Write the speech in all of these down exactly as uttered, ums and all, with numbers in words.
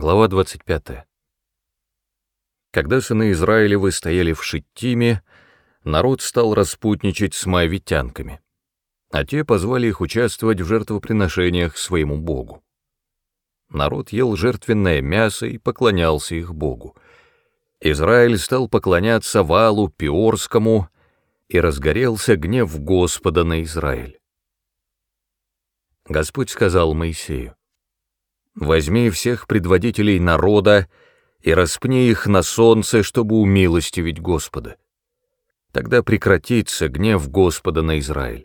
Глава двадцать пятая. Когда сыны Израилевы стояли в Шиттиме, народ стал распутничать с моавитянками, а те позвали их участвовать в жертвоприношениях своему богу. Народ ел жертвенное мясо и поклонялся их богу. Израиль стал поклоняться Ваалу Пеорскому, и разгорелся гнев Господа на Израиль. Господь сказал Моисею: «Возьми всех предводителей народа и распни их на солнце, чтобы умилостивить Господа. Тогда прекратится гнев Господа на Израиль».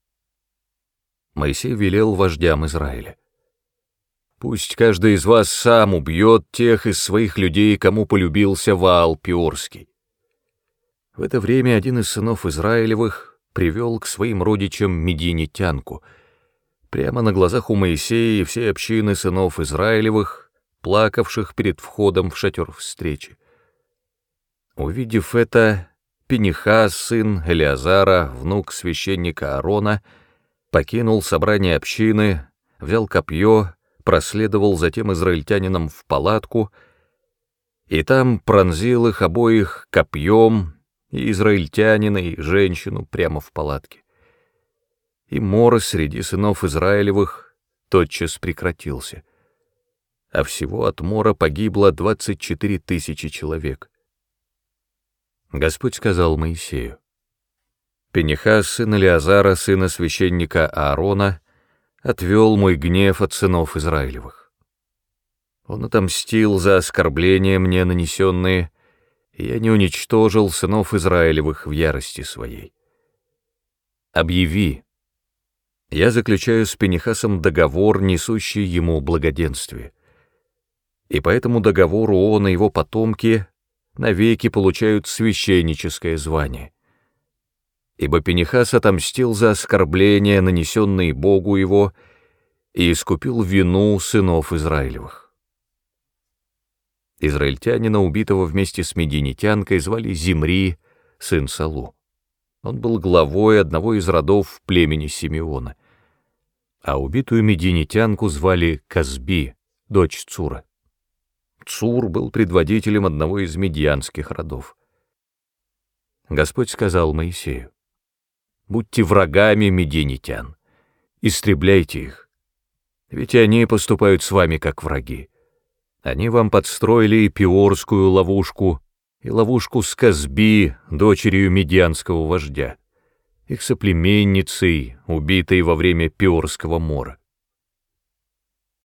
Моисей велел вождям Израиля: «Пусть каждый из вас сам убьет тех из своих людей, кому полюбился Ваал Пеорский». В это время один из сынов Израилевых привел к своим родичам медианитянку. Прямо на глазах у Моисея и всей общины сынов Израилевых, плакавших перед входом в шатер встречи. Увидев это, Пинехас, сын Элиазара, внук священника Аарона, покинул собрание общины, взял копье, проследовал за тем израильтянином в палатку и там пронзил их обоих копьем, и израильтянина, и женщину, прямо в палатке. И мор среди сынов Израилевых тотчас прекратился, а всего от мора погибло двадцать четыре тысячи человек. Господь сказал Моисею: «Пинехас, сын Элиазара, сына священника Аарона, отвел мой гнев от сынов Израилевых. Он отомстил за оскорбления мне нанесенные, и я не уничтожил сынов Израилевых в ярости своей. Объяви: я заключаю с Пинехасом договор, несущий ему благоденствие. И по этому договору он и его потомки навеки получают священническое звание. Ибо Пинехас отомстил за оскорбления, нанесенные Богу его, и искупил вину сынов Израилевых». Израильтянина, убитого вместе с медианитянкой, звали Зимри, сын Салу. Он был главой одного из родов племени Симеона. А убитую медианитянку звали Казби, дочь Цура. Цур был предводителем одного из медианских родов. Господь сказал Моисею: «Будьте врагами медианитян, истребляйте их, ведь они поступают с вами как враги. Они вам подстроили и пеорскую ловушку, и ловушку с Казби, дочерью медианского вождя, их соплеменницей, убитой во время Пеорского мора.